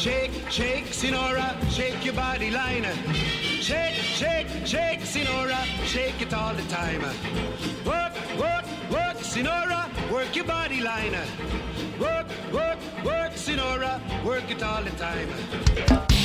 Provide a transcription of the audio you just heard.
Shake, shake, Sinora, shake your body line. Shake, shake, shake, Sinora, shake it all the time. Work, work, work, Sinora, work your body line. Work, work, work, Sinora, work it all the time.